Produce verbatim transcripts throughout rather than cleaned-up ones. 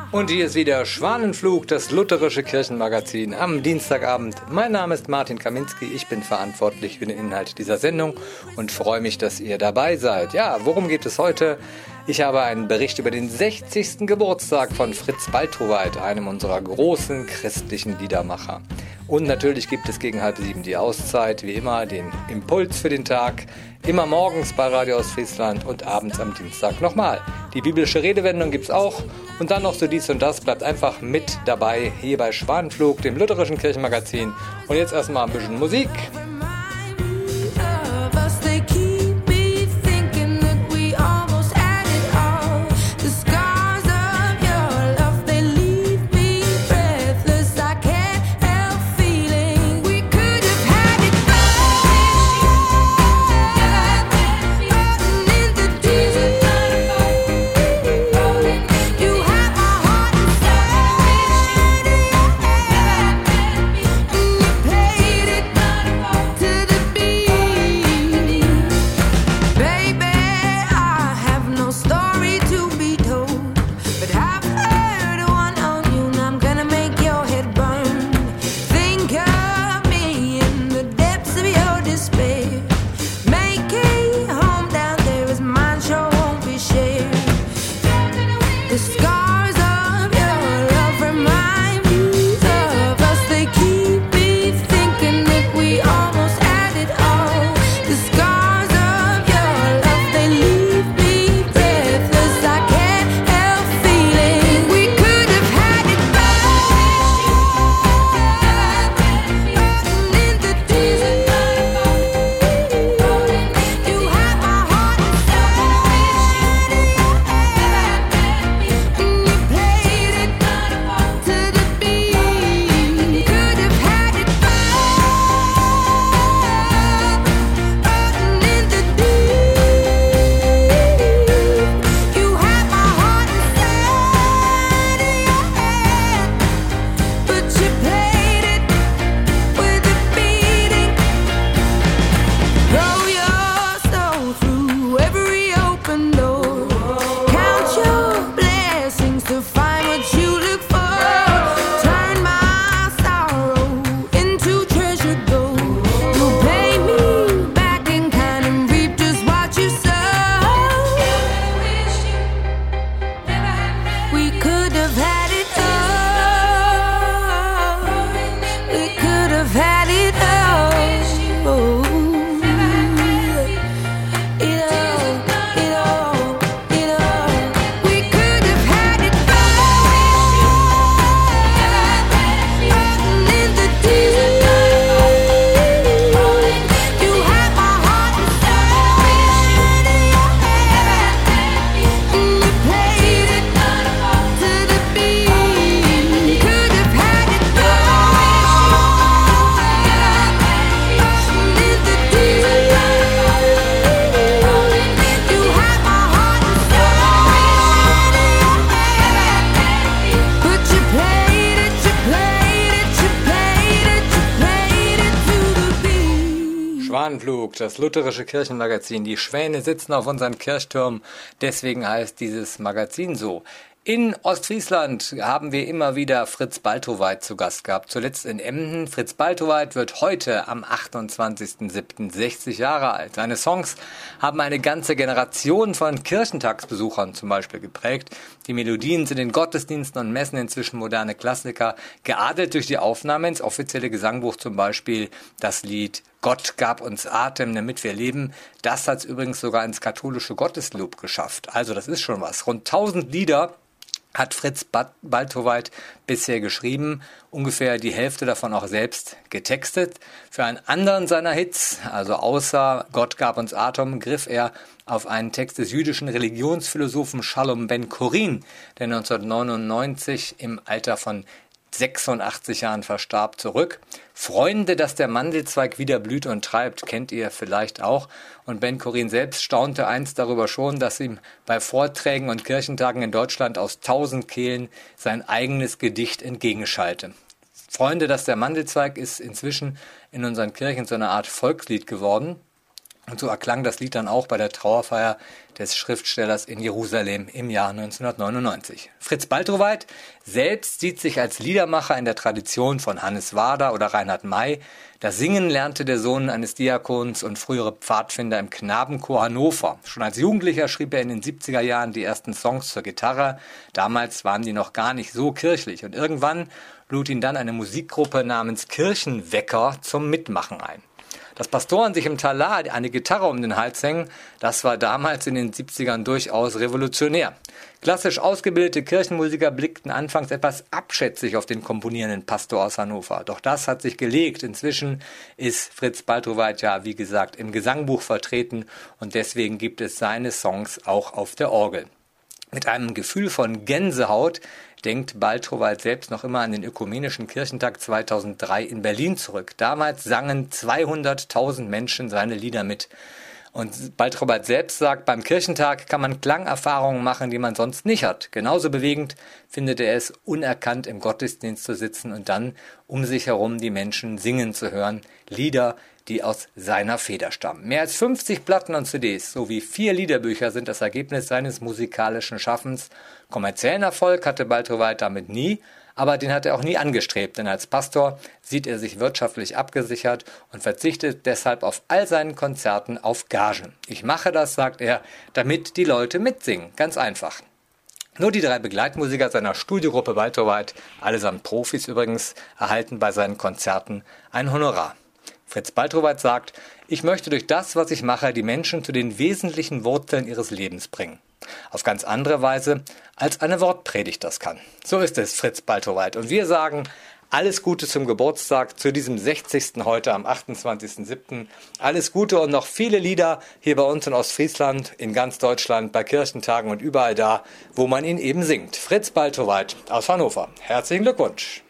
Und hier ist wieder Schwanenflug, das lutherische Kirchenmagazin am Dienstagabend. Mein Name ist Martin Kaminski, ich bin verantwortlich für den Inhalt dieser Sendung und freue mich, dass ihr dabei seid. Ja, worum geht es heute? Ich habe einen Bericht über den sechzigsten Geburtstag von Fritz Baltowait, einem unserer großen christlichen Liedermacher. Und natürlich gibt es gegen halb sieben die Auszeit, wie immer den Impuls für den Tag, immer morgens bei Radio Ostfriesland und abends am Dienstag nochmal. Die biblische Redewendung gibt's auch und dann noch so dies und das, bleibt einfach mit dabei hier bei Schwanenflug, dem lutherischen Kirchenmagazin. Und jetzt erstmal ein bisschen Musik. Schwanenflug, das lutherische Kirchenmagazin. Die Schwäne sitzen auf unseren Kirchturm, deswegen heißt dieses Magazin so. In Ostfriesland haben wir immer wieder Fritz Baltowait zu Gast gehabt, zuletzt in Emden. Fritz Baltowait wird heute am achtundzwanzigsten siebten sechzig Jahre alt. Seine Songs haben eine ganze Generation von Kirchentagsbesuchern zum Beispiel geprägt. Die Melodien sind in Gottesdiensten und Messen inzwischen moderne Klassiker, geadelt durch die Aufnahme ins offizielle Gesangbuch, zum Beispiel das Lied Gott gab uns Atem, damit wir leben. Das hat es übrigens sogar ins katholische Gotteslob geschafft. Also das ist schon was. Rund tausend Lieder hat Fritz Baltowait bisher geschrieben, ungefähr die Hälfte davon auch selbst getextet. Für einen anderen seiner Hits, also außer Gott gab uns Atem, griff er auf einen Text des jüdischen Religionsphilosophen Shalom Ben Chorin, der neunzehnhundertneunundneunzig im Alter von sechsundachtzig Jahren verstarb, zurück. Freunde, dass der Mandelzweig wieder blüht und treibt, kennt ihr vielleicht auch. Und Ben Chorin selbst staunte einst darüber schon, dass ihm bei Vorträgen und Kirchentagen in Deutschland aus tausend Kehlen sein eigenes Gedicht entgegenschallte. Freunde, dass der Mandelzweig ist inzwischen in unseren Kirchen so eine Art Volkslied geworden. Und so erklang das Lied dann auch bei der Trauerfeier des Schriftstellers in Jerusalem im Jahr neunzehnhundertneunundneunzig. Fritz Baltrowait selbst sieht sich als Liedermacher in der Tradition von Hannes Wader oder Reinhard May. Das Singen lernte der Sohn eines Diakons und frühere Pfadfinder im Knabenchor Hannover. Schon als Jugendlicher schrieb er in den siebziger Jahren die ersten Songs zur Gitarre. Damals waren die noch gar nicht so kirchlich. Und irgendwann lud ihn dann eine Musikgruppe namens Kirchenwecker zum Mitmachen ein. Dass Pastoren sich im Talar eine Gitarre um den Hals hängen, das war damals in den siebzigern durchaus revolutionär. Klassisch ausgebildete Kirchenmusiker blickten anfangs etwas abschätzig auf den komponierenden Pastor aus Hannover. Doch das hat sich gelegt. Inzwischen ist Fritz Baltrowait ja, wie gesagt, im Gesangbuch vertreten und deswegen gibt es seine Songs auch auf der Orgel. Mit einem Gefühl von Gänsehaut denkt Baltrowait selbst noch immer an den Ökumenischen Kirchentag zweitausenddrei in Berlin zurück. Damals sangen zweihunderttausend Menschen seine Lieder mit. Und Baltrowait selbst sagt, beim Kirchentag kann man Klangerfahrungen machen, die man sonst nicht hat. Genauso bewegend findet er es, unerkannt im Gottesdienst zu sitzen und dann um sich herum die Menschen singen zu hören. Lieder, die aus seiner Feder stammen. Mehr als fünfzig Platten und C Ds sowie vier Liederbücher sind das Ergebnis seines musikalischen Schaffens. Kommerziellen Erfolg hatte Baltrowait damit nie, aber den hat er auch nie angestrebt, denn als Pastor sieht er sich wirtschaftlich abgesichert und verzichtet deshalb auf all seinen Konzerten auf Gagen. Ich mache das, sagt er, damit die Leute mitsingen. Ganz einfach. Nur die drei Begleitmusiker seiner Studiogruppe Baltrowait, allesamt Profis übrigens, erhalten bei seinen Konzerten ein Honorar. Fritz Baltrowait sagt, ich möchte durch das, was ich mache, die Menschen zu den wesentlichen Wurzeln ihres Lebens bringen. Auf ganz andere Weise, als eine Wortpredigt das kann. So ist es, Fritz Baltrowait. Und wir sagen alles Gute zum Geburtstag, zu diesem sechzigsten heute am achtundzwanzigsten siebten Alles Gute und noch viele Lieder hier bei uns in Ostfriesland, in ganz Deutschland, bei Kirchentagen und überall da, wo man ihn eben singt. Fritz Baltrowait aus Hannover. Herzlichen Glückwunsch.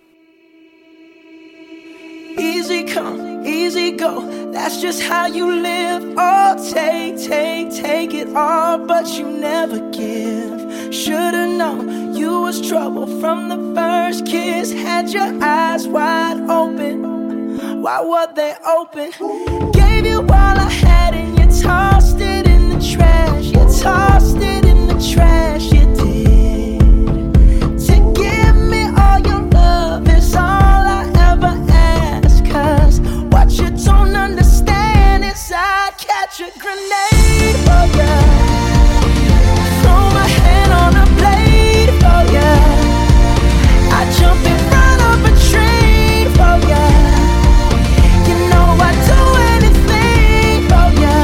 Easy come, easy go, that's just how you live. Oh, take, take, take it all, but you never give. Should've known you was trouble from the first kiss. Had your eyes wide open, why were they open? Gave you all I had and you tossed it in the trash. You tossed it in the trash, you did. To give me all your love is all I ever ask. Cause what you don't understand is I'd catch a grenade for ya, throw my hand on a blade for ya, I'd jump in front of a train for ya. You know I'd do anything for ya.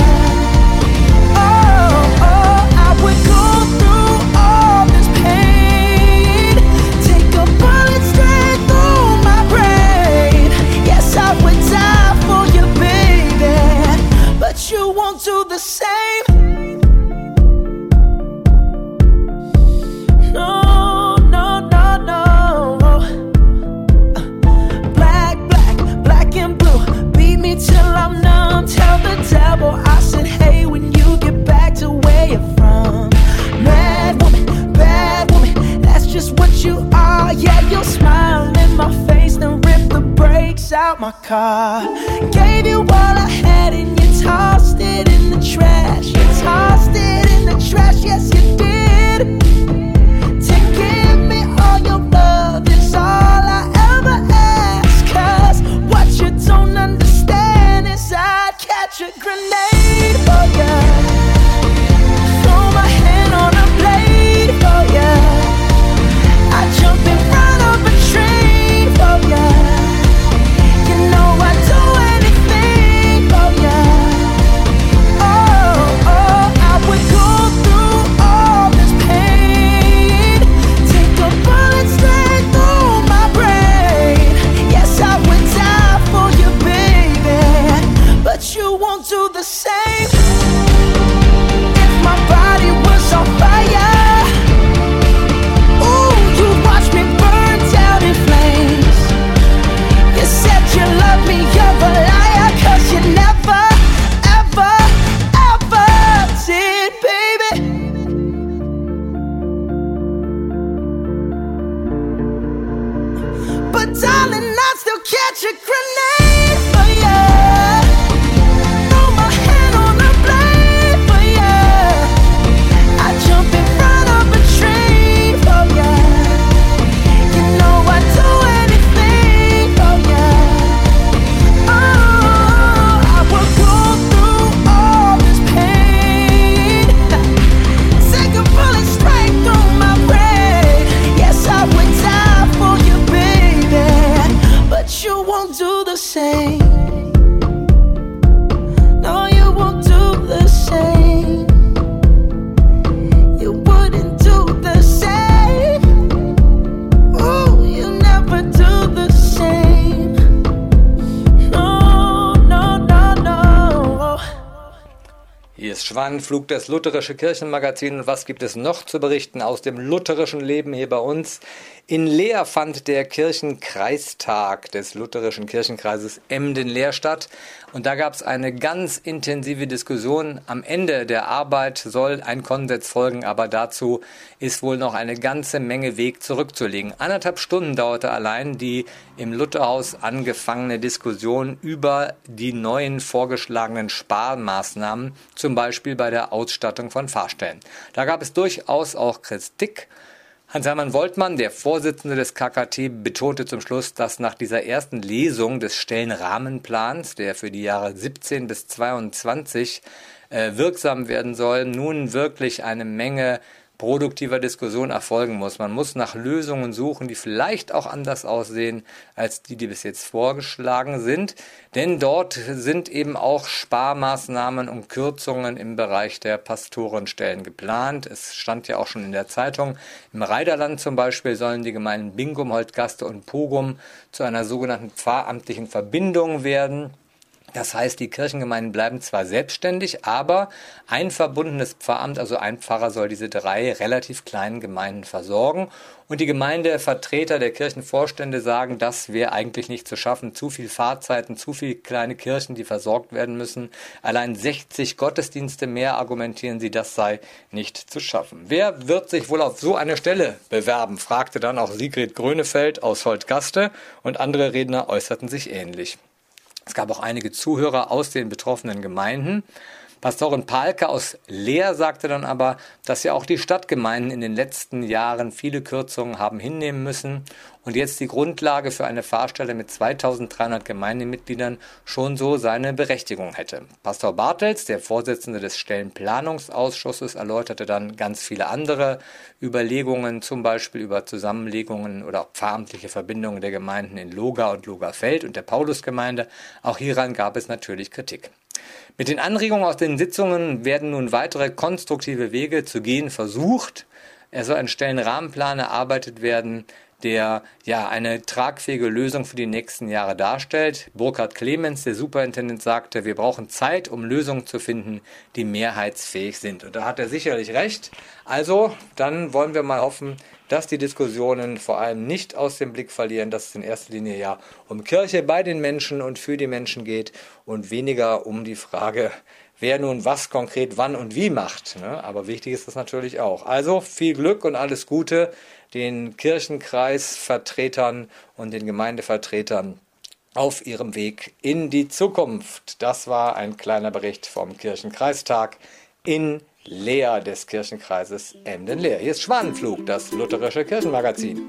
Oh, oh, I would go through all this pain, take a bullet straight through my brain. Yes, I would die for you, baby, but you won't do the same. No, no, no, no. Black, black, black and blue, beat me till I'm numb. Tell the devil I said hey when you get back to where you're from. Mad woman, bad woman, that's just what you are. Yeah, you'll smile in my face, then rip the brakes out my car. Gave you all I had and you tossed it in the trash. You tossed it in the trash, yes you did. To give me all your love is all I ever ask. Cause what you don't understand is I'd catch a grenade for ya, throw my hand on a blade for ya, I'd jump in front of a train for ya. You know I'd do anything for ya. Oh, oh, I would go through all this pain, take a bullet straight through my brain. Yes, I would die for you, baby, but you won't do the same. If my body was on fire, ooh, you'd watch me burn down in flames. You said you loved me, you're a liar, cause you never, ever, ever did, baby. But darling, I'd still catch a grenade for ya, throw my hand ist Schwanenflug, das lutherische Kirchenmagazin. Und was gibt es noch zu berichten aus dem lutherischen Leben hier bei uns? In Leer fand der Kirchenkreistag des lutherischen Kirchenkreises Emden-Leer statt. Und da gab es eine ganz intensive Diskussion. Am Ende der Arbeit soll ein Konsens folgen, aber dazu ist wohl noch eine ganze Menge Weg zurückzulegen. Anderthalb Stunden dauerte allein die im Lutherhaus angefangene Diskussion über die neuen vorgeschlagenen Sparmaßnahmen, zum Beispiel bei der Ausstattung von Fahrstellen. Da gab es durchaus auch Kritik. Hans-Hermann Woltmann, der Vorsitzende des K K T, betonte zum Schluss, dass nach dieser ersten Lesung des Stellenrahmenplans, der für die Jahre siebzehn bis zweiundzwanzig äh, wirksam werden soll, nun wirklich eine Menge produktiver Diskussion erfolgen muss. Man muss nach Lösungen suchen, die vielleicht auch anders aussehen als die, die bis jetzt vorgeschlagen sind. Denn dort sind eben auch Sparmaßnahmen und Kürzungen im Bereich der Pastorenstellen geplant. Es stand ja auch schon in der Zeitung, im Reiderland zum Beispiel sollen die Gemeinden Bingum, Holtgaste und Pogum zu einer sogenannten pfarramtlichen Verbindung werden. Das heißt, die Kirchengemeinden bleiben zwar selbstständig, aber ein verbundenes Pfarramt, also ein Pfarrer, soll diese drei relativ kleinen Gemeinden versorgen. Und die Gemeindevertreter der Kirchenvorstände sagen, das wäre eigentlich nicht zu schaffen. Zu viel Fahrzeiten, zu viele kleine Kirchen, die versorgt werden müssen. Allein sechzig Gottesdienste mehr, argumentieren sie, das sei nicht zu schaffen. Wer wird sich wohl auf so eine Stelle bewerben, fragte dann auch Sigrid Grönefeld aus Holtgaste, und andere Redner äußerten sich ähnlich. Es gab auch einige Zuhörer aus den betroffenen Gemeinden. Pastorin Pahlke aus Leer sagte dann aber, dass ja auch die Stadtgemeinden in den letzten Jahren viele Kürzungen haben hinnehmen müssen und jetzt die Grundlage für eine Pfarrstelle mit zweitausenddreihundert Gemeindemitgliedern schon so seine Berechtigung hätte. Pastor Bartels, der Vorsitzende des Stellenplanungsausschusses, erläuterte dann ganz viele andere Überlegungen, zum Beispiel über Zusammenlegungen oder auch pfarramtliche Verbindungen der Gemeinden in Loga und Logafeld und der Paulusgemeinde. Auch hieran gab es natürlich Kritik. Mit den Anregungen aus den Sitzungen werden nun weitere konstruktive Wege zu gehen versucht. Es soll ein Stellenrahmenplan erarbeitet werden, der ja eine tragfähige Lösung für die nächsten Jahre darstellt. Burkhard Clemens, der Superintendent, sagte, wir brauchen Zeit, um Lösungen zu finden, die mehrheitsfähig sind. Und da hat er sicherlich recht. Also, dann wollen wir mal hoffen, dass die Diskussionen vor allem nicht aus dem Blick verlieren, dass es in erster Linie ja um Kirche bei den Menschen und für die Menschen geht und weniger um die Frage, wer nun was konkret wann und wie macht. Ne? Aber wichtig ist das natürlich auch. Also viel Glück und alles Gute den Kirchenkreisvertretern und den Gemeindevertretern auf ihrem Weg in die Zukunft. Das war ein kleiner Bericht vom Kirchenkreistag in Leer des Kirchenkreises Emden-Leer. Hier ist Schwanenflug, das lutherische Kirchenmagazin.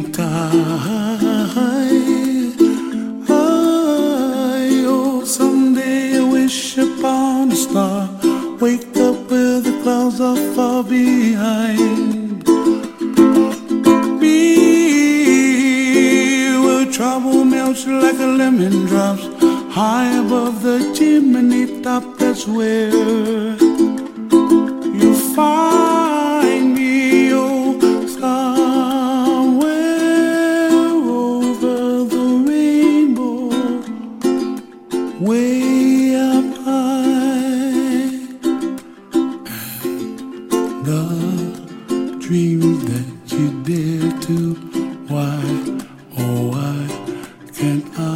I, oh, someday I wish upon a star, wake up where the clouds are far behind. Be where trouble melts like a lemon drops, high above the chimney top. That's where you find me, oh, somewhere over the rainbow, way up high. And the dreams that you dare to, why, oh, why can't I?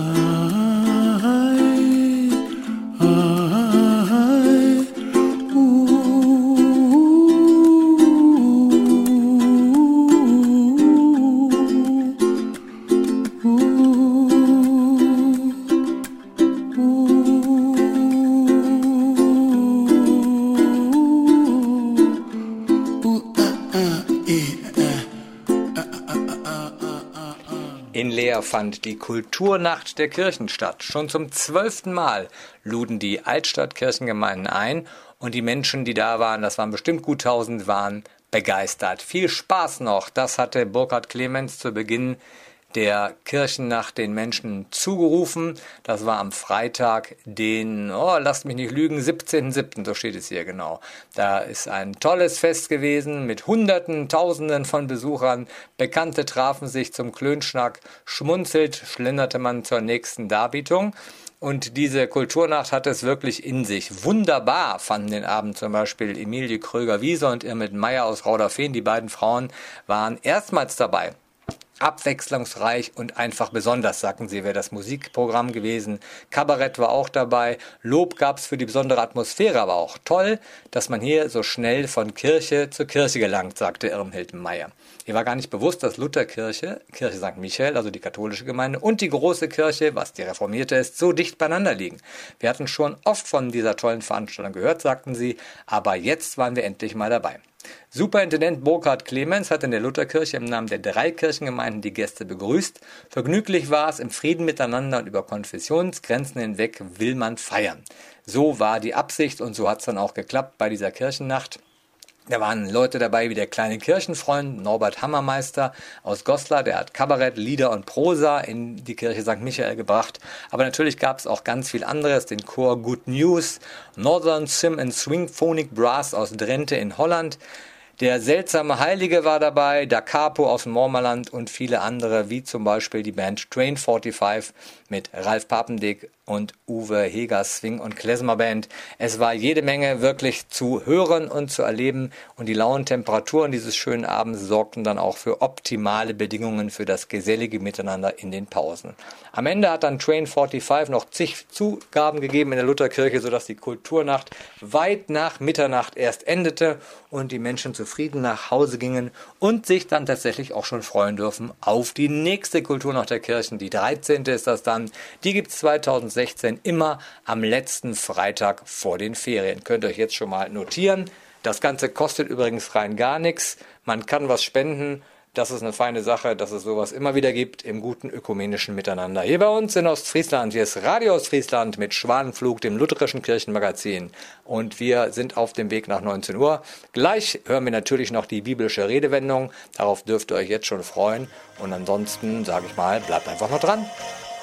In Leer fand die Kulturnacht der Kirchen statt. Schon zum zwölften Mal luden die Altstadtkirchengemeinden ein und die Menschen, die da waren, das waren bestimmt gut tausend, waren begeistert. Viel Spaß noch, das hatte Burkhard Clemens zu Beginn der Kirchennacht den Menschen zugerufen. Das war am Freitag, den, oh, lasst mich nicht lügen, siebzehnten siebten, so steht es hier genau. Da ist ein tolles Fest gewesen mit Hunderten, Tausenden von Besuchern. Bekannte trafen sich zum Klönschnack, schmunzelt, schlenderte man zur nächsten Darbietung. Und diese Kulturnacht hatte es wirklich in sich. Wunderbar fanden den Abend zum Beispiel Emilie Kröger-Wieser und Irmit Meyer aus Rauderfehn. Die beiden Frauen waren erstmals dabei. Abwechslungsreich und einfach besonders, sagten sie, wäre das Musikprogramm gewesen. Kabarett war auch dabei. Lob gab's für die besondere Atmosphäre, aber auch toll, dass man hier so schnell von Kirche zu Kirche gelangt, sagte Irmhild Meyer. Ihr war gar nicht bewusst, dass Lutherkirche, Kirche Sankt Michael, also die katholische Gemeinde, und die große Kirche, was die reformierte ist, so dicht beieinander liegen. Wir hatten schon oft von dieser tollen Veranstaltung gehört, sagten sie, aber jetzt waren wir endlich mal dabei. Superintendent Burkhard Clemens hat in der Lutherkirche im Namen der drei Kirchengemeinden die Gäste begrüßt. Vergnüglich war es, im Frieden miteinander und über Konfessionsgrenzen hinweg will man feiern. So war die Absicht und so hat es dann auch geklappt bei dieser Kirchennacht. Da waren Leute dabei wie der kleine Kirchenfreund Norbert Hammermeister aus Goslar, der hat Kabarett, Lieder und Prosa in die Kirche Sankt Michael gebracht. Aber natürlich gab es auch ganz viel anderes, den Chor Good News, Northern Sim and Swing Phonic Brass aus Drenthe in Holland. Der seltsame Heilige war dabei, Da Capo aus dem Mormerland und viele andere, wie zum Beispiel die Band Train fünfundvierzig mit Ralf Papendick und Uwe Hegers Swing- und Klezmer-Band. Es war jede Menge wirklich zu hören und zu erleben und die lauen Temperaturen dieses schönen Abends sorgten dann auch für optimale Bedingungen für das gesellige Miteinander in den Pausen. Am Ende hat dann Train fünfundvierzig noch zig Zugaben gegeben in der Lutherkirche, sodass die Kulturnacht weit nach Mitternacht erst endete und die Menschen zufrieden nach Hause gingen und sich dann tatsächlich auch schon freuen dürfen auf die nächste Kulturnacht der Kirchen. Die dreizehnte ist das dann. Die gibt es zweitausendsechzehn immer am letzten Freitag vor den Ferien. Könnt ihr euch jetzt schon mal notieren. Das Ganze kostet übrigens rein gar nichts. Man kann was spenden. Das ist eine feine Sache, dass es sowas immer wieder gibt im guten ökumenischen Miteinander. Hier bei uns in Ostfriesland, hier ist Radio Ostfriesland mit Schwanenflug, dem lutherischen Kirchenmagazin. Und wir sind auf dem Weg nach neunzehn Uhr. Gleich hören wir natürlich noch die biblische Redewendung. Darauf dürft ihr euch jetzt schon freuen. Und ansonsten, sage ich mal, bleibt einfach noch dran.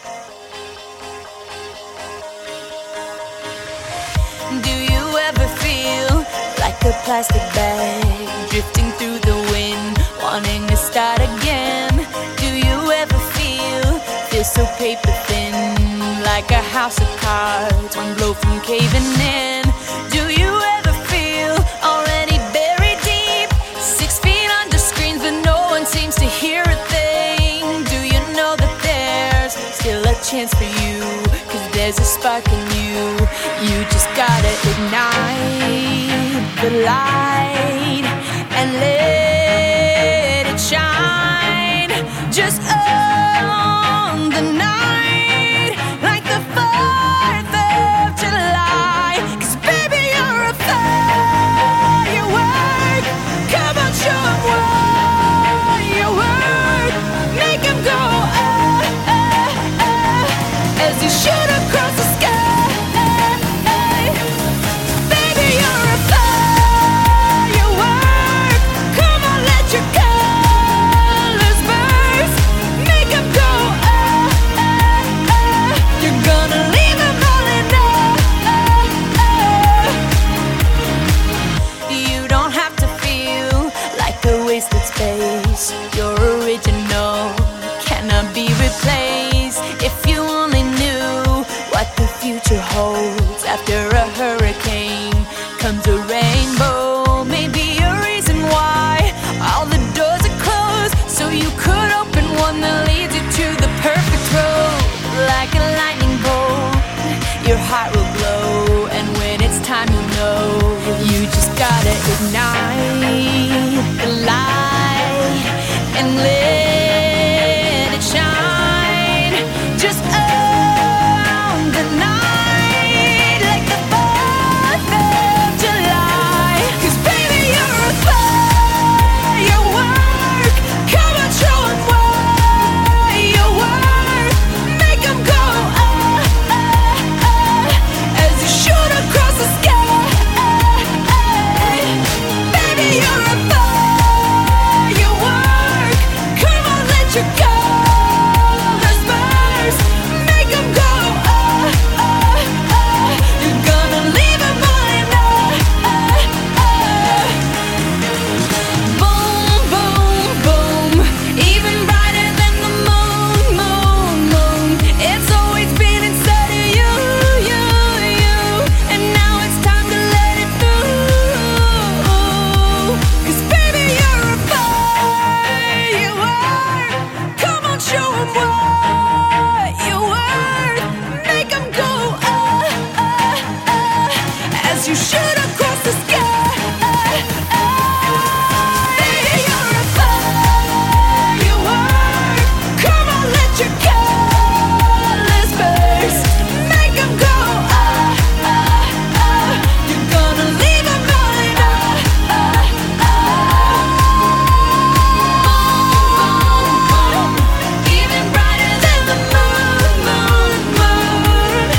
Do you ever feel like a plastic bag drifting through the wind, wanting to start again? Do you ever feel, feel so paper thin, like a house of cards, one blow from caving in? Do you ever feel already buried deep, six feet under screens but no one seems to hear a thing? Do you know that there's still a chance for you, cause there's a spark in you? You just gotta ignite the light and let it shine. Just on the night, like the fourth of July. Cause baby, you're a firework. Come on, show 'em what you work. you go. Let's burst, make 'em go. Oh, oh, oh. You're gonna leave 'em behind. Oh, oh, oh. Boom, boom, boom. Even brighter than the moon, moon, moon. It's always been inside of you, you, you. And now it's time to let it through. 'Cause baby, you're a fire, you are. Come on, show 'em what you worth. Make 'em go, oh, oh, oh. As you shoot across the sky. Baby, you're a fire, you are. Come on, let your colors burst. Make 'em go, oh, oh, oh. You're gonna leave 'em behind, oh, oh, oh. Even brighter than the moon, moon, moon.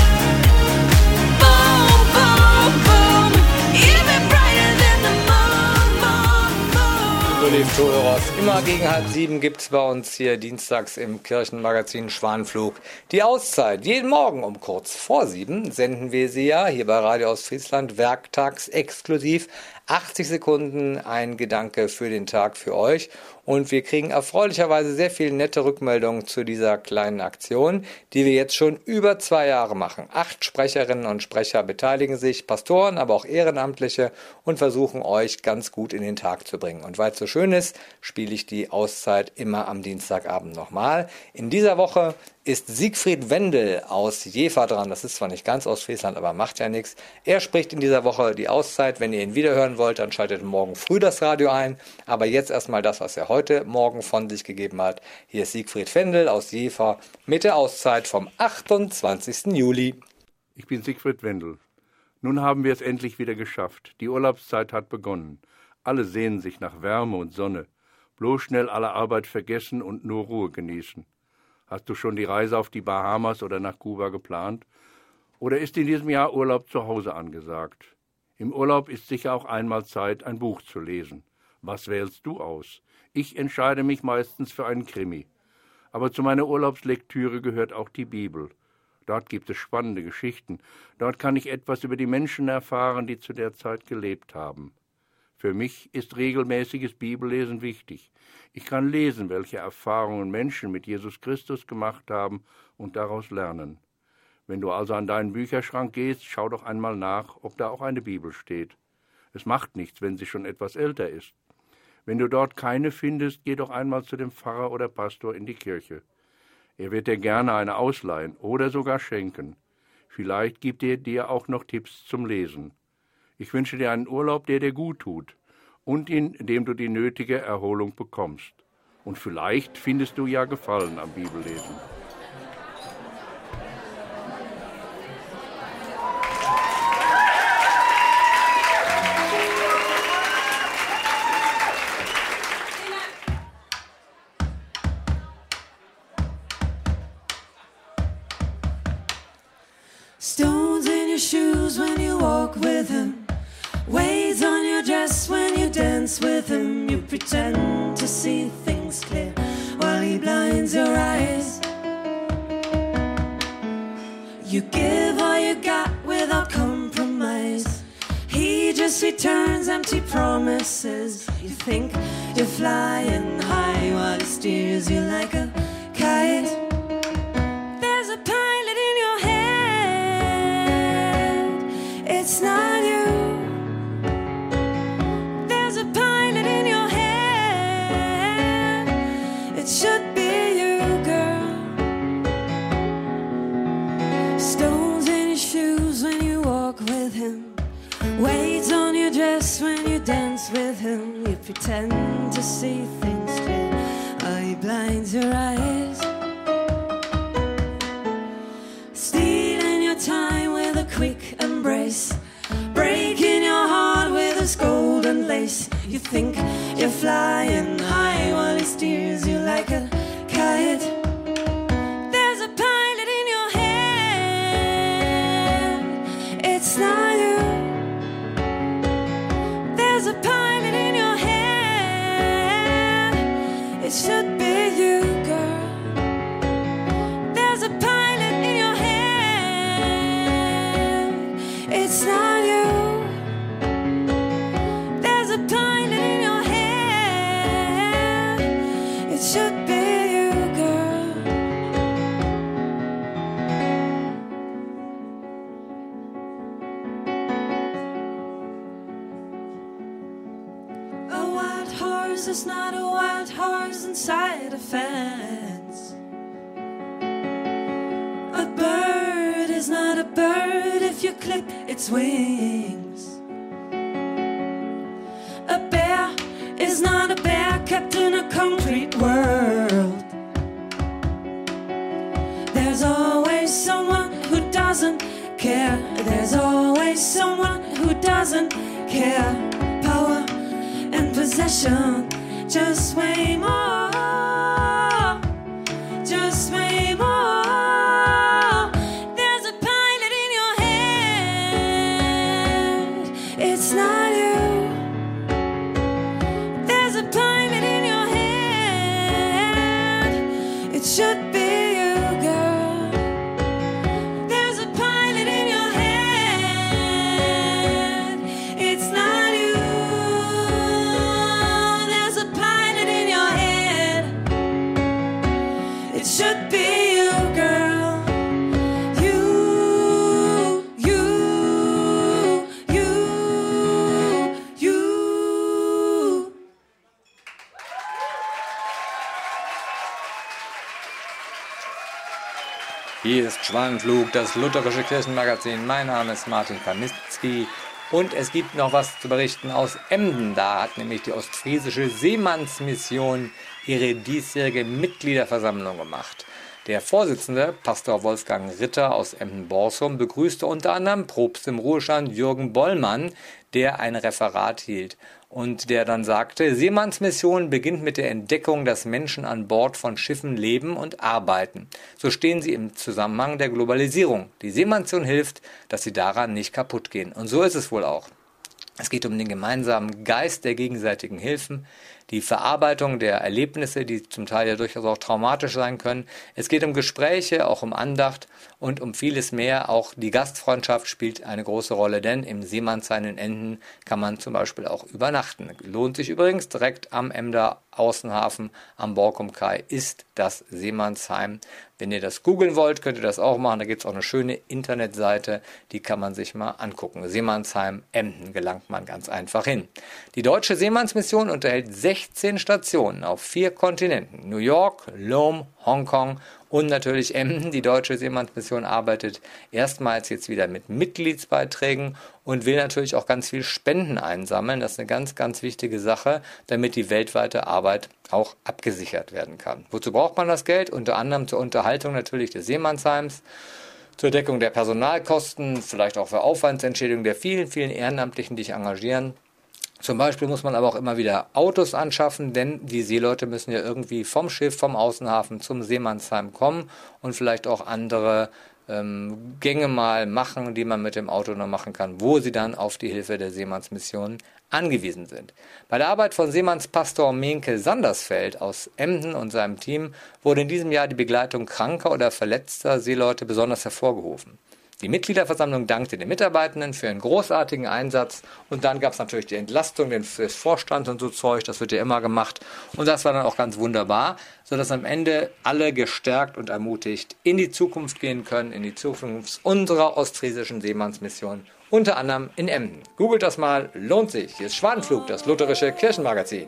Boom, boom, boom. Even brighter than the moon, moon, moon. So, liebe Zuhörer, immer gegen halb sieben gibt es bei uns hier dienstags im Kirchenmagazin Schwanenflug die Auszeit. Jeden Morgen um kurz vor sieben senden wir sie ja hier bei Radio Ostfriesland werktags exklusiv. achtzig Sekunden ein Gedanke für den Tag für euch. Und wir kriegen erfreulicherweise sehr viele nette Rückmeldungen zu dieser kleinen Aktion, die wir jetzt schon über zwei Jahre machen. Acht Sprecherinnen und Sprecher beteiligen sich, Pastoren, aber auch Ehrenamtliche, und versuchen euch ganz gut in den Tag zu bringen. Und weil es so schön ist, spiele ich die Auszeit immer am Dienstagabend nochmal. In dieser Woche ist Siegfried Wendel aus Jever dran. Das ist zwar nicht ganz Ostfriesland, aber macht ja nichts. Er spricht in dieser Woche die Auszeit. Wenn ihr ihn wiederhören wollt, dann schaltet morgen früh das Radio ein. Aber jetzt erstmal das, was er heute Morgen von sich gegeben hat. Hier ist Siegfried Wendel aus Jever mit der Auszeit vom achtundzwanzigsten Juli. Ich bin Siegfried Wendel. Nun haben wir es endlich wieder geschafft. Die Urlaubszeit hat begonnen. Alle sehnen sich nach Wärme und Sonne. Bloß schnell alle Arbeit vergessen und nur Ruhe genießen. Hast du schon die Reise auf die Bahamas oder nach Kuba geplant? Oder ist in diesem Jahr Urlaub zu Hause angesagt? Im Urlaub ist sicher auch einmal Zeit, ein Buch zu lesen. Was wählst du aus? Ich entscheide mich meistens für einen Krimi. Aber zu meiner Urlaubslektüre gehört auch die Bibel. Dort gibt es spannende Geschichten. Dort kann ich etwas über die Menschen erfahren, die zu der Zeit gelebt haben. Für mich ist regelmäßiges Bibellesen wichtig. Ich kann lesen, welche Erfahrungen Menschen mit Jesus Christus gemacht haben und daraus lernen. Wenn du also an deinen Bücherschrank gehst, schau doch einmal nach, ob da auch eine Bibel steht. Es macht nichts, wenn sie schon etwas älter ist. Wenn du dort keine findest, geh doch einmal zu dem Pfarrer oder Pastor in die Kirche. Er wird dir gerne eine ausleihen oder sogar schenken. Vielleicht gibt er dir auch noch Tipps zum Lesen. Ich wünsche dir einen Urlaub, der dir gut tut und in dem du die nötige Erholung bekommst. Und vielleicht findest du ja Gefallen am Bibellesen. Stones in your shoes when you walk with him. Waves on your dress when you dance with him. You pretend to see things clear while he blinds your eyes. You give all you got without compromise. He just returns empty promises. You think you're flying high while he steers you like a kite. There's a pilot in your head. It's not you. There's a pilot in your head. It should be you, girl. Stones in your shoes when you walk with him. Weights on your dress when you dance with him. You pretend to see things clear while he blinds your eyes. Stealing your time with a quick embrace. Breaking your heart with his golden lace. You think you're flying high while he steers you like a kite. There's a pilot in your head. It's not you. There's a pilot in your head. It should be you, girl. is not a wild horse inside a fence. A bird is not a bird if you clip its wings. A bear is not a bear kept in a concrete world. There's always someone who doesn't care. There's always someone who doesn't care. Power and possession just way more. Just way more. There's a pilot in your hand. It's not you. There's a pilot in your hand. It should be. Hier ist Schwanenflug, das lutherische Kirchenmagazin. Mein Name ist Martin Kamitzki und es gibt noch was zu berichten aus Emden. Da hat nämlich die ostfriesische Seemannsmission ihre diesjährige Mitgliederversammlung gemacht. Der Vorsitzende, Pastor Wolfgang Ritter aus Emden-Borsum, begrüßte unter anderem Propst im Ruhestand Jürgen Bollmann, der ein Referat hielt und der dann sagte, Seemannsmission beginnt mit der Entdeckung, dass Menschen an Bord von Schiffen leben und arbeiten. So stehen sie im Zusammenhang der Globalisierung. Die Seemannsmission hilft, dass sie daran nicht kaputt gehen. Und so ist es wohl auch. Es geht um den gemeinsamen Geist der gegenseitigen Hilfen, die Verarbeitung der Erlebnisse, die zum Teil ja durchaus auch traumatisch sein können. Es geht um Gespräche, auch um Andacht und um vieles mehr. Auch die Gastfreundschaft spielt eine große Rolle, denn im Seemannsheim in Emden kann man zum Beispiel auch übernachten. Lohnt sich übrigens, direkt am Emder Außenhafen am Borkum-Kai ist das Seemannsheim. Wenn ihr das googeln wollt, könnt ihr das auch machen. Da gibt es auch eine schöne Internetseite, die kann man sich mal angucken. Seemannsheim Emden gelangt man ganz einfach hin. Die Deutsche Seemannsmission unterhält sechzehn Stationen auf vier Kontinenten. New York, Lome, Hongkong und natürlich Emden. Die Deutsche Seemannsmission arbeitet erstmals jetzt wieder mit Mitgliedsbeiträgen und will natürlich auch ganz viel Spenden einsammeln. Das ist eine ganz, ganz wichtige Sache, damit die weltweite Arbeit auch abgesichert werden kann. Wozu braucht man das Geld? Unter anderem zur Unterhaltung natürlich des Seemannsheims, zur Deckung der Personalkosten, vielleicht auch für Aufwandsentschädigung der vielen, vielen Ehrenamtlichen, die sich engagieren. Zum Beispiel muss man aber auch immer wieder Autos anschaffen, denn die Seeleute müssen ja irgendwie vom Schiff, vom Außenhafen zum Seemannsheim kommen und vielleicht auch andere ähm, Gänge mal machen, die man mit dem Auto noch machen kann, wo sie dann auf die Hilfe der Seemannsmission angewiesen sind. Bei der Arbeit von Seemannspastor Menke Sandersfeld aus Emden und seinem Team wurde in diesem Jahr die Begleitung kranker oder verletzter Seeleute besonders hervorgehoben. Die Mitgliederversammlung dankte den Mitarbeitenden für einen großartigen Einsatz und dann gab es natürlich die Entlastung des Vorstands und so Zeug, das wird ja immer gemacht und das war dann auch ganz wunderbar, sodass am Ende alle gestärkt und ermutigt in die Zukunft gehen können, in die Zukunft unserer ostfriesischen Seemannsmission, unter anderem in Emden. Googelt das mal, lohnt sich. Hier ist Schwanenflug, das lutherische Kirchenmagazin.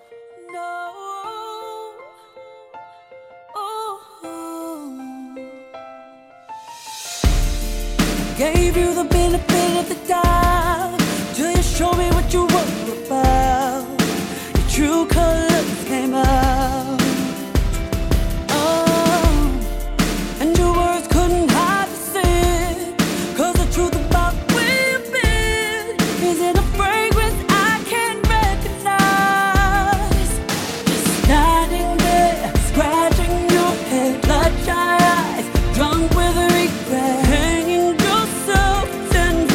Gave you the benefit of the doubt till you show me what you were about. Your true colors came out. Oh, and your words couldn't hide the sin, 'cause the truth about where you've been is in a fragrance I can't recognize. Just standing there, scratching your head, bloodshot eyes, drunk with regret. Hanging yourself ten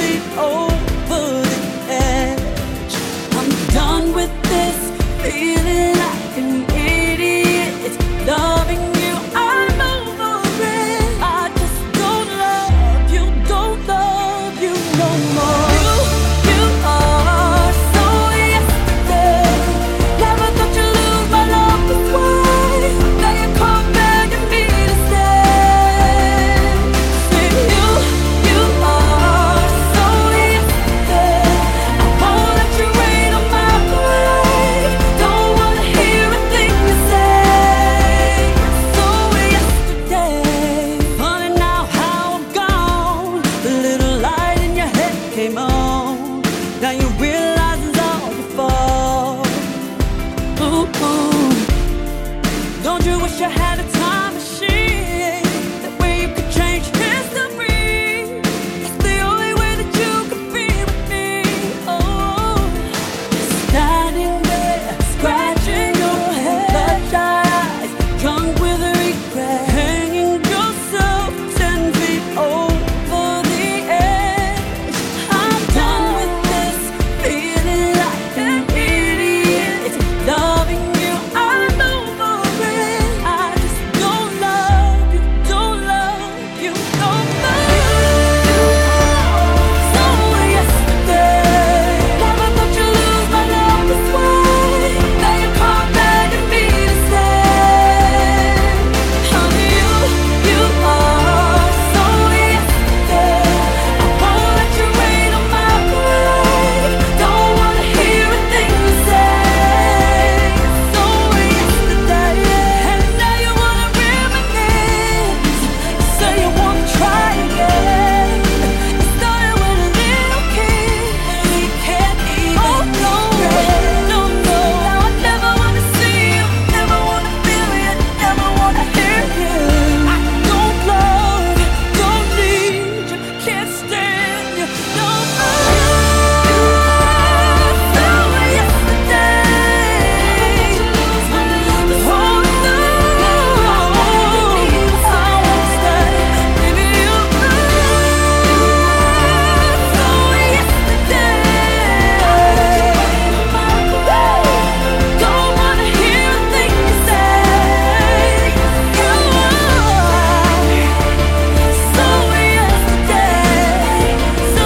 had a time machine, that way you could change history. It's the only way that you could be with me. Oh, standing there, scratching your head, bloodshot eyes, drunk with regret, hanging yourself ten feet over the edge. I'm done with this, feeling like an idiot, loving you, I'm over it. I just don't love you, don't love you no more. So yesterday, never thought you'd lose my love this way. Now you come begging me to stay. Honey, you, you are so yesterday. I won't let you rain on my parade. Don't wanna hear a thing you say. So yesterday, and now you wanna reminisce. Say you wanna try again. It started with a little kiss. We can't even. Oh no, no, no. Now I never wanna see you, never wanna feel you, never wanna hear you. I don't love you, don't need you, can't stand you no more. So yesterday, oh no, I won't stay. Baby, you know. So yesterday, don't wanna hear a thing you say. You are so yesterday, so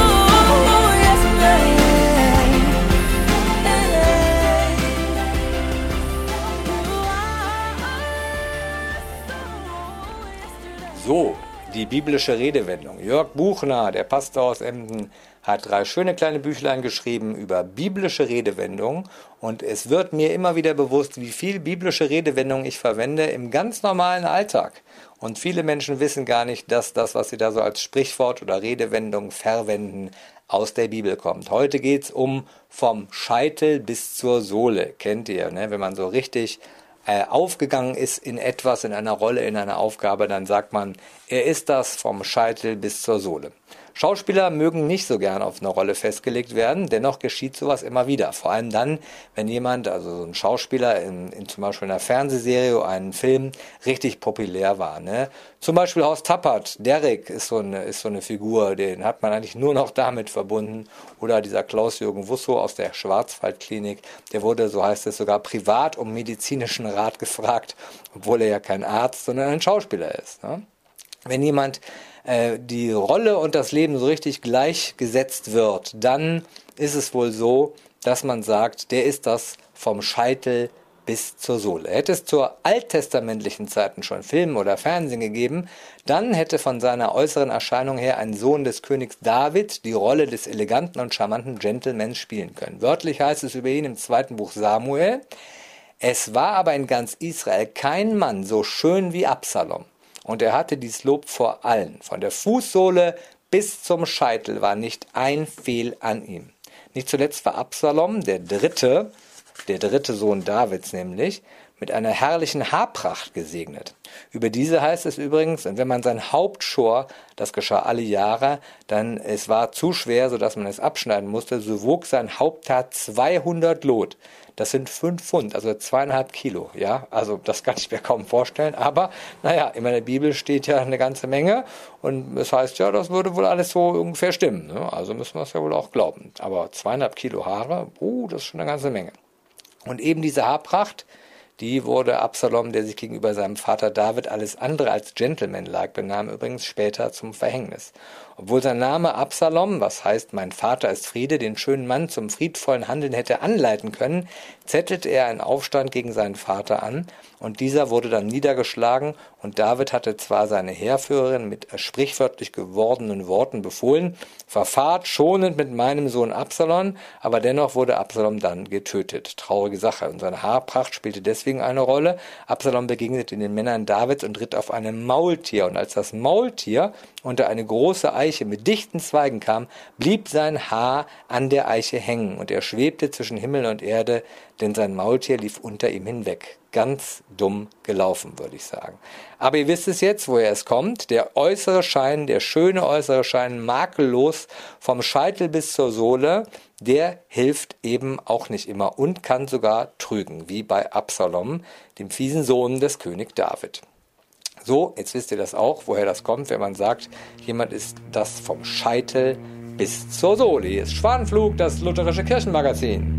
yesterday. So, die biblische Redewendung. Jörg Buchner, der Pastor aus Emden, hat drei schöne kleine Büchlein geschrieben über biblische Redewendungen. Und es wird mir immer wieder bewusst, wie viel biblische Redewendungen ich verwende im ganz normalen Alltag. Und viele Menschen wissen gar nicht, dass das, was sie da so als Sprichwort oder Redewendung verwenden, aus der Bibel kommt. Heute geht es um vom Scheitel bis zur Sohle. Kennt ihr, ne? Wenn man so richtig äh, aufgegangen ist in etwas, in einer Rolle, in einer Aufgabe, dann sagt man, er ist das vom Scheitel bis zur Sohle. Schauspieler mögen nicht so gern auf eine Rolle festgelegt werden, dennoch geschieht sowas immer wieder. Vor allem dann, wenn jemand, also so ein Schauspieler in, in zum Beispiel einer Fernsehserie, einen Film, richtig populär war. Ne? Zum Beispiel Horst Tappert, Derrick ist so, eine, ist so eine Figur, den hat man eigentlich nur noch damit verbunden. Oder dieser Klaus-Jürgen Wusso aus der Schwarzwaldklinik, der wurde, so heißt es, sogar privat um medizinischen Rat gefragt, obwohl er ja kein Arzt, sondern ein Schauspieler ist. Ne? Wenn jemand äh, die Rolle und das Leben so richtig gleichgesetzt wird, dann ist es wohl so, dass man sagt, der ist das vom Scheitel bis zur Sohle. Hätte es zur alttestamentlichen Zeiten schon Film oder Fernsehen gegeben, dann hätte von seiner äußeren Erscheinung her ein Sohn des Königs David die Rolle des eleganten und charmanten Gentlemans spielen können. Wörtlich heißt es über ihn im zweiten Buch Samuel: Es war aber in ganz Israel kein Mann so schön wie Absalom. Und er hatte dies Lob vor allen. Von der Fußsohle bis zum Scheitel war nicht ein Fehl an ihm. Nicht zuletzt war Absalom der dritte, der dritte Sohn Davids nämlich, mit einer herrlichen Haarpracht gesegnet. Über diese heißt es übrigens, und wenn man sein Haupt schor, das geschah alle Jahre, dann es war zu schwer, sodass man es abschneiden musste, so wog sein Haupthaar zweihundert Lot. Das sind fünf Pfund, also zweieinhalb Kilo, ja, also das kann ich mir kaum vorstellen, aber naja, in meiner Bibel steht ja eine ganze Menge und es heißt ja, das würde wohl alles so ungefähr stimmen, ne? Also müssen wir es ja wohl auch glauben, aber zweieinhalb Kilo Haare, oh, das ist schon eine ganze Menge. Und eben diese Haarpracht, die wurde Absalom, der sich gegenüber seinem Vater David alles andere als Gentleman lag, benahm übrigens später zum Verhängnis. Obwohl sein Name Absalom, was heißt mein Vater ist Friede, den schönen Mann zum friedvollen Handeln hätte anleiten können, zettelte er einen Aufstand gegen seinen Vater an und dieser wurde dann niedergeschlagen und David hatte zwar seine Heerführerin mit sprichwörtlich gewordenen Worten befohlen, verfahrt schonend mit meinem Sohn Absalom, aber dennoch wurde Absalom dann getötet. Traurige Sache. Und seine Haarpracht spielte deswegen eine Rolle. Absalom begegnete den Männern Davids und ritt auf einem Maultier und als das Maultier unter eine große Eiche mit dichten Zweigen kam, blieb sein Haar an der Eiche hängen und er schwebte zwischen Himmel und Erde, denn sein Maultier lief unter ihm hinweg. ganz dumm gelaufen, würde ich sagen. Aber ihr wisst es jetzt, woher es kommt. Der äußere Schein, der schöne äußere Schein, makellos vom Scheitel bis zur Sohle, der hilft eben auch nicht immer und kann sogar trügen, wie bei Absalom, dem fiesen Sohn des König David. So, jetzt wisst ihr das auch, woher das kommt, wenn man sagt, jemand ist das vom Scheitel bis zur Sohle. Hier ist Schwanenflug, das lutherische Kirchenmagazin.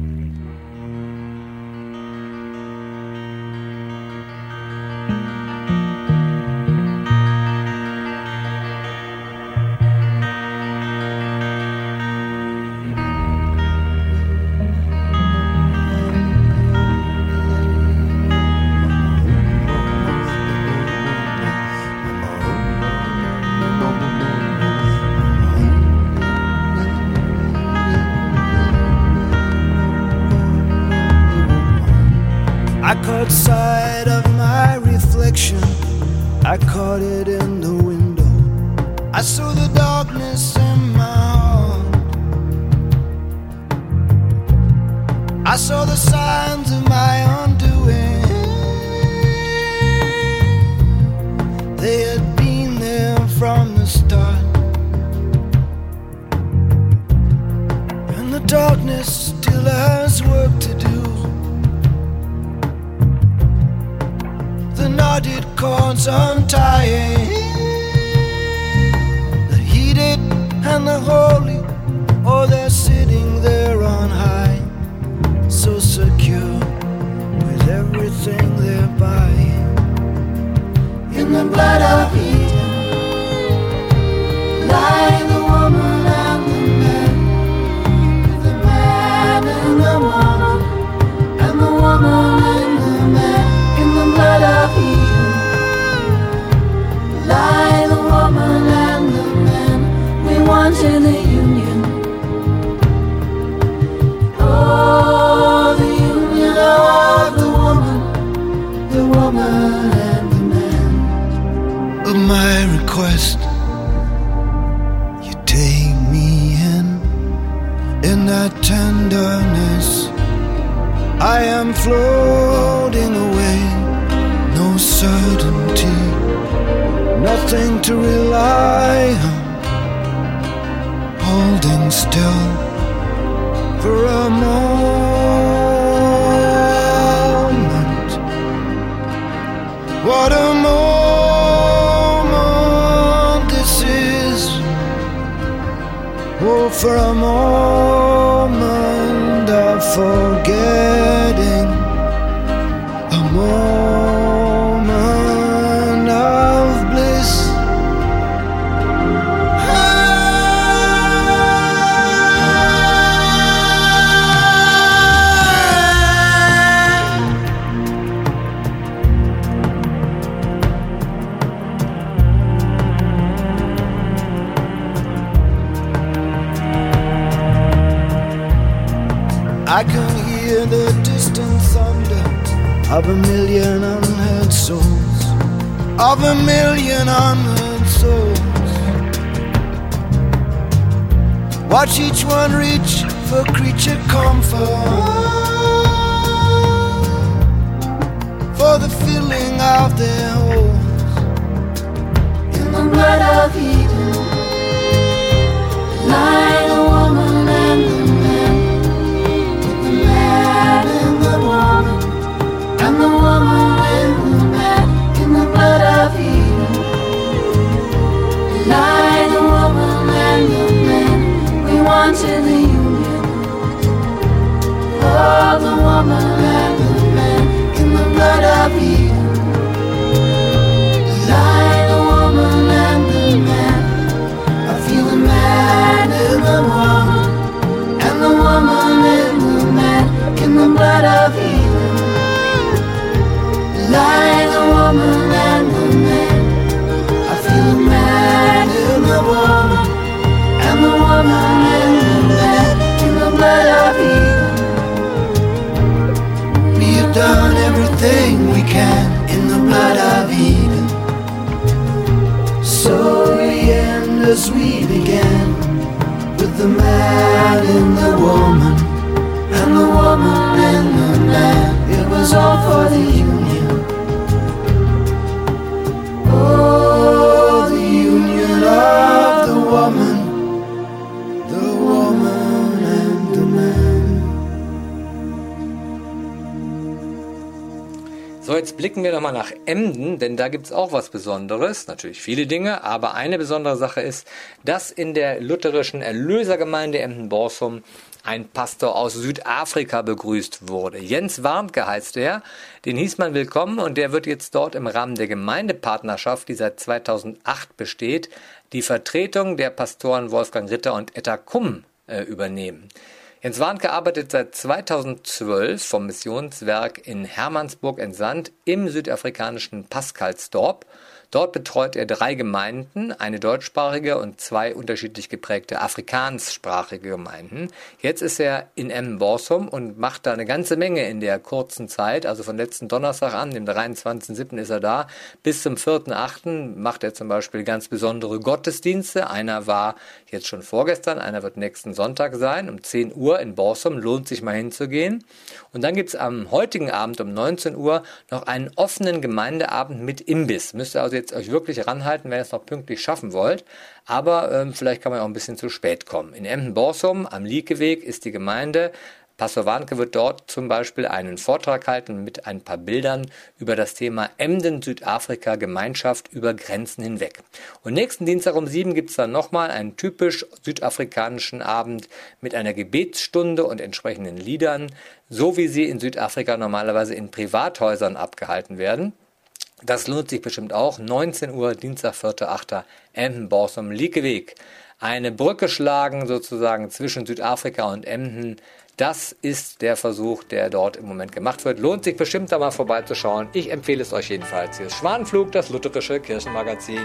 I caught sight of my reflection, I caught it in the window. I saw the darkness in my heart, I saw the signs of my undoing. They had been there from the start, and the darkness still has work to do. The knotted cords untying, the heated and the holy, oh, they're sitting there on high, so secure with everything they're buying. In the blood of Eden lie the woman and the man, the man and the woman, and the woman and the man. In the blood of Eden lie the woman and the man we wanted the union. Oh, the union of the woman, the woman and the man. Of my request, you take me in, in that tenderness. I am floating away, no certainty, nothing to rely on, holding still for a moment. What a moment this is. Oh, for a moment of forgetting, a moment of bliss. I can hear the distant thunder of a million unheard souls, of a million unheard souls. Watch each one reach for creature comfort, for the filling of their holes. In the blood of Eden lie the woman and the man, the man and the woman, and the woman and the man. In the blood of Eden lie the woman and the man we wanted the union. Oh, the woman and the man. In the blood of Eden lie the woman and the man. I feel the man and the woman, and the woman and the man. In the blood of Eden lie the woman and the man. I feel the man and the woman, and the woman and the man. In the blood of Eden we have done everything we can. In the blood of Eden, so we end as we began, with the man and the woman, and the woman and the man. It was was all for the union. Oh, the union of the woman, the woman and the man. So, jetzt blicken wir nochmal nach Emden, denn da gibt es auch was Besonderes. Natürlich viele Dinge, aber eine besondere Sache ist, dass in der lutherischen Erlösergemeinde Emden-Borsum ein Pastor aus Südafrika begrüßt wurde. Jens Warnke heißt er, den hieß man willkommen und der wird jetzt dort im Rahmen der Gemeindepartnerschaft, die seit zweitausendacht besteht, die Vertretung der Pastoren Wolfgang Ritter und Etta Kumm äh, übernehmen. Jens Warnke arbeitet seit zweitausendzwölf vom Missionswerk in Hermannsburg entsandt im südafrikanischen Pascalsdorp. Dort betreut er drei Gemeinden, eine deutschsprachige und zwei unterschiedlich geprägte afrikanssprachige Gemeinden. Jetzt ist er in Emden-Borsum und macht da eine ganze Menge in der kurzen Zeit. Also von letzten Donnerstag an, dem dreiundzwanzigsten siebten ist er da, bis zum vierten achten macht er zum Beispiel ganz besondere Gottesdienste. Einer war jetzt schon vorgestern, einer wird nächsten Sonntag sein, um zehn Uhr in Borsum, lohnt sich mal hinzugehen. Und dann gibt es am heutigen Abend um neunzehn Uhr noch einen offenen Gemeindeabend mit Imbiss. Müsst ihr also jetzt euch wirklich ranhalten, wenn ihr es noch pünktlich schaffen wollt. Aber ähm, vielleicht kann man auch ein bisschen zu spät kommen. In Emden-Borsum am Liekeweg ist die Gemeinde. Pastor Warnke wird dort zum Beispiel einen Vortrag halten mit ein paar Bildern über das Thema Emden, Südafrika, Gemeinschaft über Grenzen hinweg. Und nächsten Dienstag um sieben gibt es dann nochmal einen typisch südafrikanischen Abend mit einer Gebetsstunde und entsprechenden Liedern, so wie sie in Südafrika normalerweise in Privathäusern abgehalten werden. Das lohnt sich bestimmt auch. neunzehn Uhr, Dienstag, vierter achter Emden-Borsum, Liekeweg. Eine Brücke schlagen sozusagen zwischen Südafrika und Emden. Das ist der Versuch, der dort im Moment gemacht wird. Lohnt sich bestimmt, da mal vorbeizuschauen. Ich empfehle es euch jedenfalls. Hier ist Schwanenflug, das lutherische Kirchenmagazin.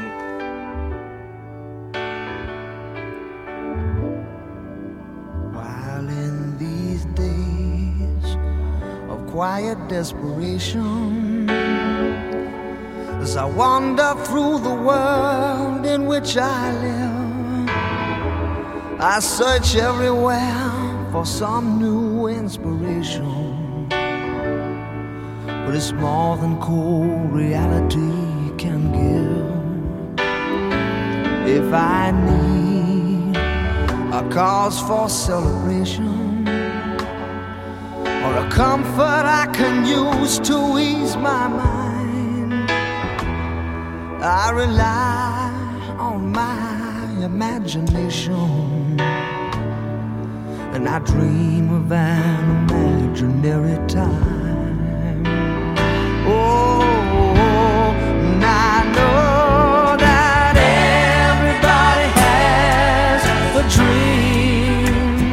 While in these days of quiet desperation, as I wander through the world in which I live, I search everywhere for some new inspiration, but it's more than cold reality can give. If I need a cause for celebration, or a comfort I can use to ease my mind, I rely on my imagination, and I dream of an imaginary time. Oh, and I know that everybody has a dream.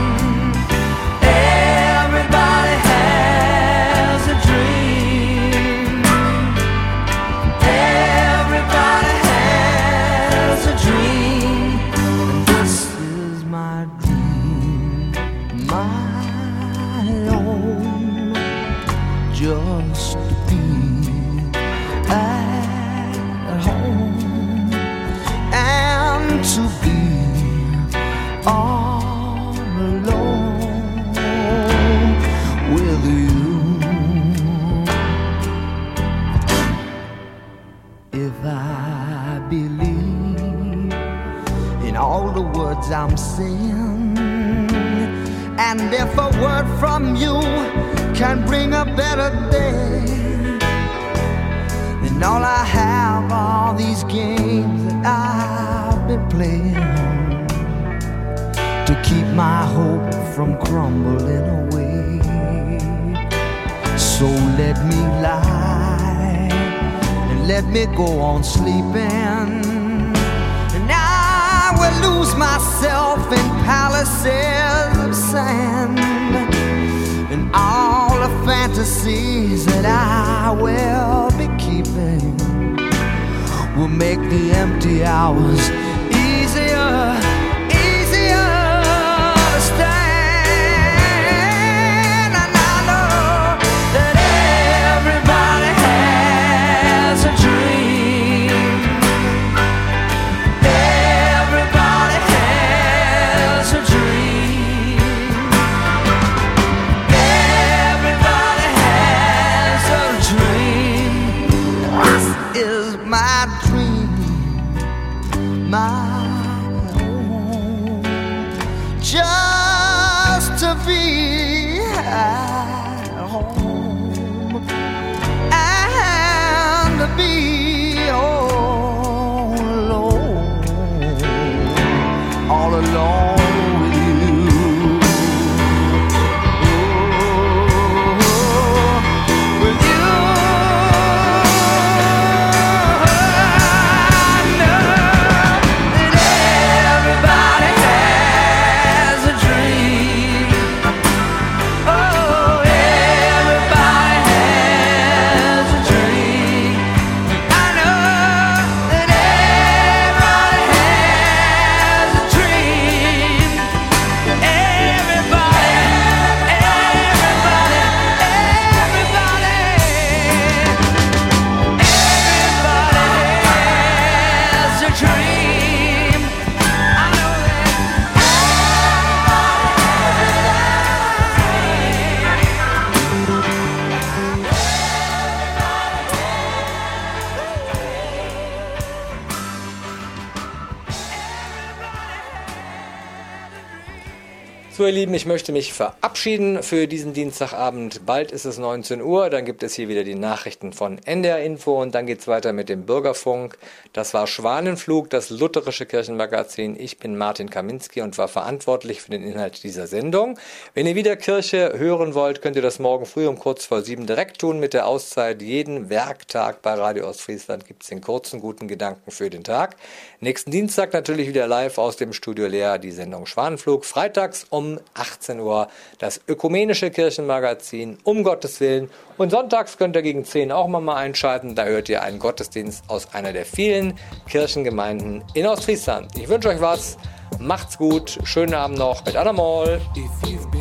Everybody has a dream. Everybody has a dream. And this is my dream, my own, just to be at home and to be all alone with you. If I believe in all the words I'm saying, and if a word from you can bring a better day, then all I have are these games that I've been playing to keep my hope from crumbling away. So let me lie and let me go on sleeping, and I will lose myself in palaces of sand, and all the fantasies that I will be keeping will make the empty hours easier, easier to stand. And I know that everybody has a dream. Everybody has a dream. Everybody has is my dream, my home, just to be at home and to be all alone, all alone. So, ihr Lieben, ich möchte mich verabschieden für diesen Dienstagabend. Bald ist es neunzehn Uhr, dann gibt es hier wieder die Nachrichten von N D R Info und dann geht's weiter mit dem Bürgerfunk. Das war Schwanenflug, das lutherische Kirchenmagazin. Ich bin Martin Kaminski und war verantwortlich für den Inhalt dieser Sendung. Wenn ihr wieder Kirche hören wollt, könnt ihr das morgen früh um kurz vor sieben direkt tun mit der Auszeit. Jeden Werktag bei Radio Ostfriesland gibt's den kurzen, guten Gedanken für den Tag. Nächsten Dienstag natürlich wieder live aus dem Studio Leer die Sendung Schwanenflug. Freitags um achtzehn Uhr das ökumenische Kirchenmagazin, um Gottes Willen. Und sonntags könnt ihr gegen zehn auch mal, mal einschalten. Da hört ihr einen Gottesdienst aus einer der vielen Kirchengemeinden in Ostfriesland. Ich wünsche euch was. Macht's gut. Schönen Abend noch. Mit Anna Moll.